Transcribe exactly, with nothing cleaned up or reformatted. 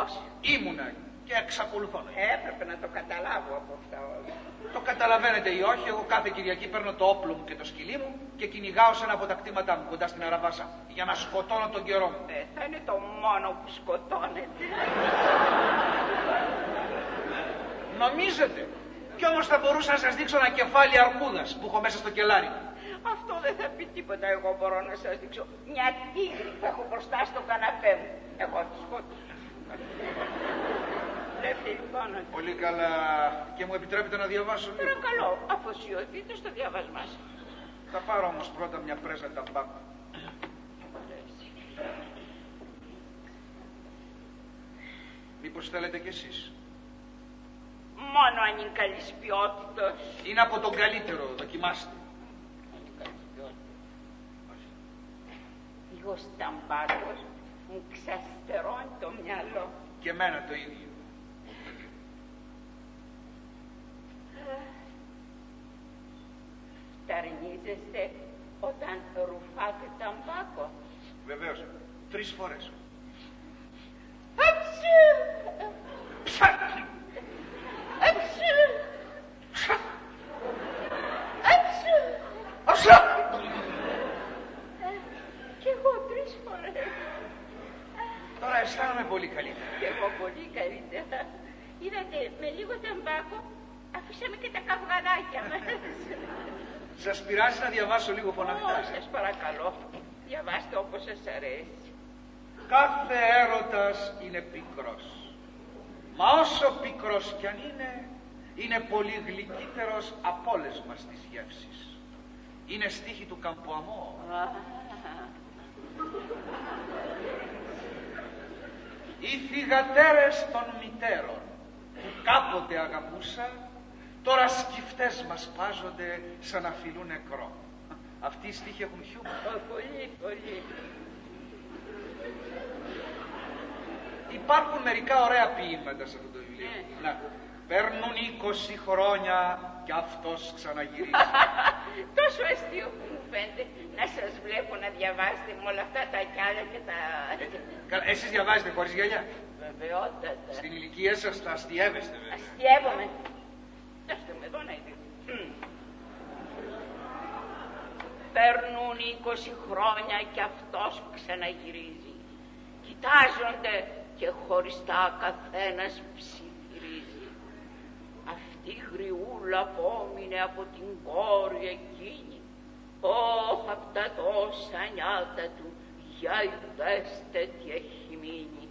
Ευτυχώς. Ήμουνα και εξακολουθώ να είμαι. Έπρεπε να το καταλάβω από αυτά όλα. Το καταλαβαίνετε ή όχι, εγώ κάθε Κυριακή παίρνω το όπλο μου και το σκυλί μου και κυνηγάω σε ένα από τα κτήματά μου κοντά στην Αραβάσα για να σκοτώνω τον καιρό μου. Ε, θα είναι το μόνο που σκοτώνεται. Νομίζετε? Κι όμως θα μπορούσα να σας δείξω ένα κεφάλι αρκούδας που έχω μέσα στο κελάρι μου. Αυτό δεν θα πει τίποτα, εγώ μπορώ να σας δείξω. Μια τίγρη που έχω μπροστά στο καναπέ μου. Εγώ τη σκότωσα. Βλέπετε λοιπόν. Πολύ καλά. Και μου επιτρέπετε να διαβάσω λίγο? Παρακαλώ, αφοσιωθείτε στο διάβασμά σας. Θα πάρω όμως πρώτα μια πρέζα ταμπάκου. Μήπως θέλετε κι εσείς? Μόνο αν είναι καλής ποιότητας. Είναι από τον καλύτερο, δοκιμάστε. Λίγος ταμπάκος μου ξαστερώνει το μυαλό. Και εμένα το ίδιο. Φταρνίζεστε όταν ρουφάτε ταμπάκο? Βεβαίως, τρεις φορές. Αψου! Ψα! Αψου! Ψα! Αψου! Αψα! Κι εγώ τρεις φορές. Τώρα αισθάνομαι πολύ καλύτερα. Κι εγώ πολύ καλύτερα. Είδατε, με λίγο ταμπάκο αφήσαμε και τα καυγαδάκια μας. Σας πειράζει να διαβάσω λίγο φωναχτά? Ω, σας παρακαλώ, διαβάστε όπως σας αρέσει. Κάθε έρωτας είναι πικρός. Μα όσο πικρός κι αν είναι, είναι πολύ γλυκύτερος από όλες μας τις γεύσεις. Είναι στίχη του Καμποαμό. Οι θυγατέρες των μητέρων που κάποτε αγαπούσα, τώρα σκυφτές μας πάζονται σαν να φιλούν νεκρό. Αυτοί οι στίχοι έχουν χιούμορ. Πολύ, πολύ. Υπάρχουν μερικά ωραία ποίηματα σε αυτό το βιβλίο. Yeah. Να, παίρνουν είκοσι χρόνια κι αυτός ξαναγυρίζει. Τόσο αστείο που μου φαίνεται να σας βλέπω να διαβάσετε με όλα αυτά τα κιάλια και τα... Ε, εσείς διαβάζετε χωρίς γυαλιά? Βεβαιότατα. Στην ηλικία σας τα αστιεύεστε βέβαια. Αστιεύομαι. Δώστε με εδώ να είναι. Παίρνουν είκοσι χρόνια κι αυτός ξαναγυρίζει. Κοιτάζονται και χωριστά καθένας ψιθυρίζει. Αυτή η γριούλα πόμεινε από την κόρη εκείνη. Ωχ, απ' τα τόσα νιάτα του, για ειδέστε τι έχει μείνει.